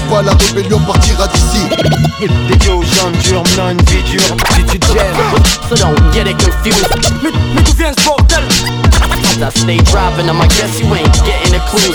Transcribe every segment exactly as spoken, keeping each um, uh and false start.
ou pas, la rébellion partira d'ici. Des Joe j'endure, non une vie dure. Si tu gères, so don't get it confused. Mais, mais d'où vient ce bordel? I stay driving, I guess you ain't getting a clue.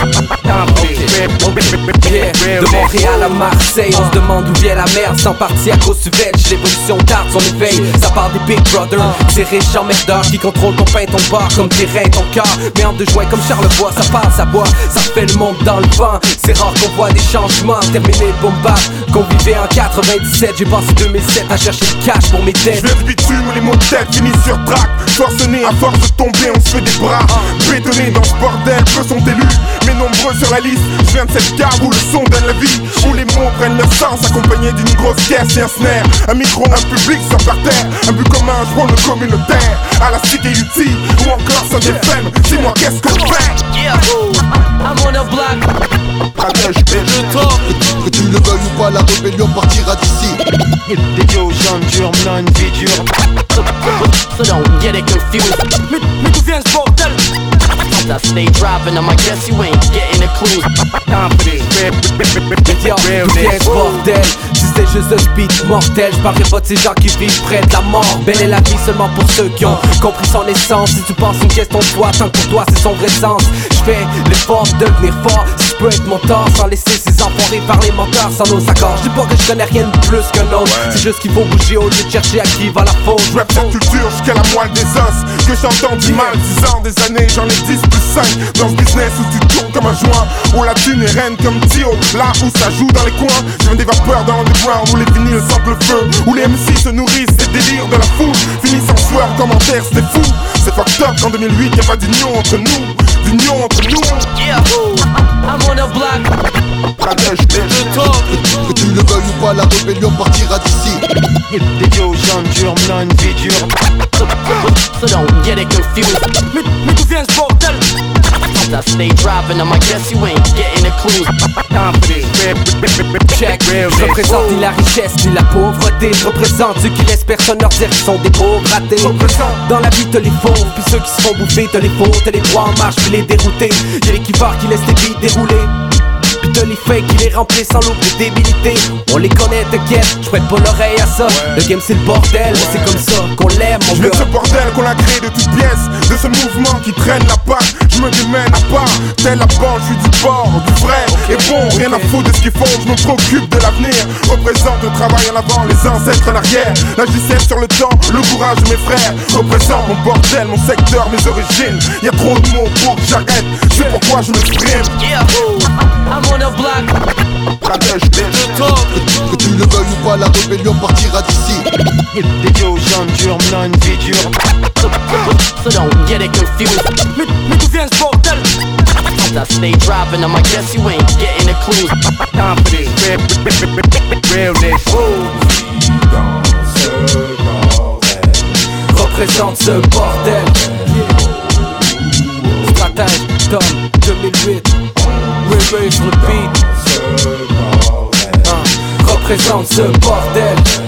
Yeah. De Montréal à Marseille, on se demande d'où vient la merde. Sans parti à cause du veg, l'évolution tarde son éveil. Ça part des Big Brother, ces riches emmerdeurs qui contrôlent ton pain, ton bar comme tes reins, ton cœur. Mais en deux joints comme Charlevoix, ça parle, ça boit, ça fait le monde dans le vent. C'est rare qu'on voit des changements, terminé le boom bap. Qu'on vivait en quatre-vingt-dix-sept, j'ai passé deux mille sept à chercher le cash pour mes dettes. Je vais bitume, les mots de tête finissent sur track. Forcené, à force de tomber, on se fait des bras. Bétonné dans ce bordel, peu sont élus, mais nombreux sur la liste. Je viens de cette cave où le son donne la vie, où les mots prennent leur sens, accompagnés d'une grosse caisse et un snare. Un micro, un public sans par terre, un but commun, je prends le communautaire. À la cité U T, ou encore sans F M, dis-moi qu'est-ce qu'on fait? Yeah, I'm on a block. Que tu le veuilles ou pas, la rébellion partira d'ici. Des Joe j'endure, non une vie dure. So don't get it confused. Mais, mais d'où vient ce bordel? I stay driving, I guess you ain't getting a clue. Yo, d'où vient ce bordel? Si c'était juste un speed mortel, je parlerai pas de ces gens qui vivent près de la mort. Belle est la vie seulement pour ceux qui ont compris son essence. Si tu penses une question de toi, tant que pour toi c'est son vrai sens. Je fais l'effort de devenir fort, si je peux être mon tort, sans laisser ces enfoirés par les menteurs, sans nos accords. Je dis pas que je connais rien de plus qu'un autre, ouais. C'est juste qu'il faut bouger au lieu de chercher à qui va la faute. Je rappe cette culture jusqu'à la moelle des os, que j'entends du mal. Dix ans, des années, j'en ai dix plus cinq. Dans ce business où tu tournes comme un joint, où la thune est reine comme Tio, là où ça joue dans les coins. Je viens des vapeurs dans l'underground, où les vinyles sentent le feu, où les M C se nourrissent des délires de la foule. Finissent en sueur, commentaires, c'était fou. C'est fucked up qu'en deux mille huit y'a pas d'union entre nous, d'union entre nous. Yeah, I'm on a block. Que tu le veuilles ou pas, la rébellion partira d'ici. Des Joe j'endure, non une vie dure. So don't get it confused. Mais, mais d'où vient ce bordel? I stay driving, I guess you ain't getting a clue. Check, je représente ni la richesse ni la pauvreté. Je représente ceux qui laissent personne leur dire qu'ils sont des pauvres ratés. Dans la vie t'as les faux, puis ceux qui se font bouffer t'as les faux, t'as les droits en marche puis les déroutés. Y'a les kiffeurs qui laissent les billes dérouler, puis t'as les fakes qui les remplissent sans l'eau de débilité. On les connaît, t'inquiète, j'prête pas l'oreille à ça. Le game c'est le bordel, mais c'est comme ça qu'on l'aime mon gars. Je ce bordel qu'on a créé de toutes pièces, de ce mouvement qui traîne la patte. Je me démène à part, tel la bande, je suis du bord, du vrai. Et bon, rien à foutre de ce qu'ils font, je me préoccupe de l'avenir. Représente le travail en avant, les ancêtres en arrière. La J sept sur le temps, le courage de mes frères. Représente mon bordel, mon secteur, mes origines. Y'a trop de mots pour que j'arrête, c'est pourquoi je m'exprime. Yeah, I'm on a block. Que tu le veuilles ou pas, la rébellion partira d'ici. Des Joe j'endure, non une vie dure. So don't get it confused. Mais, mais d'où vient ce bordel? I stay driving, I guess you ain't getting a clue. Realness. Représente ce bordel. Stratège, Tom, deux mille huit. Ray Ray sur le beat. Uh, représente ce bordel.